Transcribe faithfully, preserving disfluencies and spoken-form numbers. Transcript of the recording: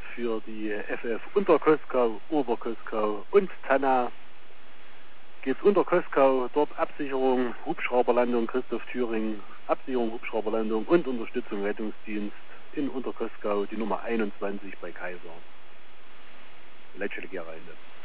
für die F F Unterkoskau, Oberkoskau und Tanna. Geht's unter Koskau, dort Absicherung, Hubschrauberlandung Christoph Thüring, Absicherung, Hubschrauberlandung und Unterstützung Rettungsdienst in Unterkoskau, die Nummer einundzwanzig bei Kaiser. Letzte Gerinde.